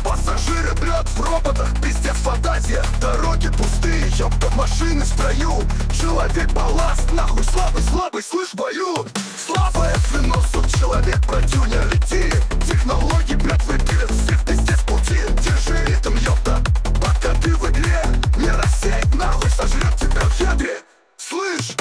Пассажиры дрят в роботах, пиздец фантазия. Дороги пустые, ёпта, машины в строю. Человек балласт, нахуй слабый, слабый, слышь, бою. Слабое звено, сук, человек, протюня, лети. Технологии, блядь, выберет всех, ты здесь пути. Держи ритм, ёпта, пока ты в игре. Не рассеять, нахуй, сожрет тебя в ядре. Слышь?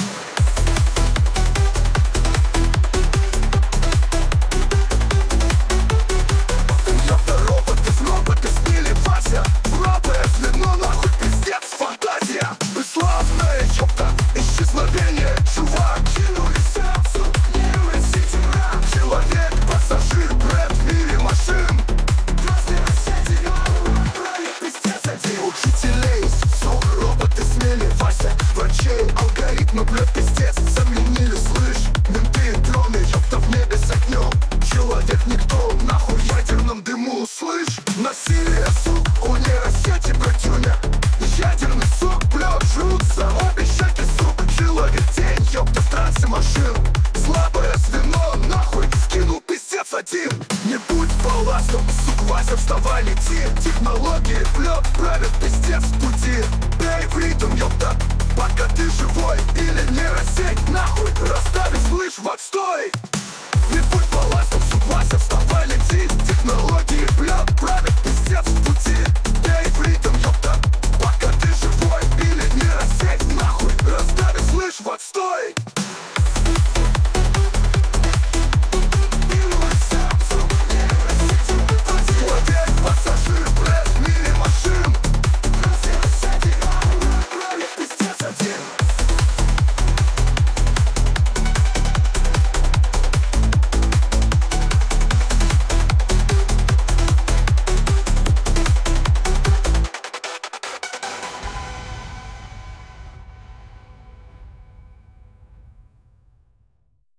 Исчезновение, чувак, кинули сердцу, нейросети рap. Человек, пассажир, бренд в мире машин. Красные сети, правит пиздец один. Учителей, сон, роботы смели, Вася, врачей, алгоритмы, блядь, пиздец, заменили, слышь. Менты, дроны, ёпта, в небе с огнем. Человек никто, нахуй, в ядерном дыму, слышь. Насилие, сук, у нейросети, братюня. Ядерный сок, блядь, жрутся обе щеки, сук. Человек тень, ёпта, в трансе машин. Слабое звено, нахуй, скинул пиздец один. Не будь балластом, сук, Вася, вставай, лети. Технологии, блядь, правят пиздец в пути. Бей в ритм, ёпта, пока ты живой. Или нейросеть, нахуй, расставить, слышь, в отстой. Не будь балластом, сук, Вася, вставай, лети. Технологии, блядь, правят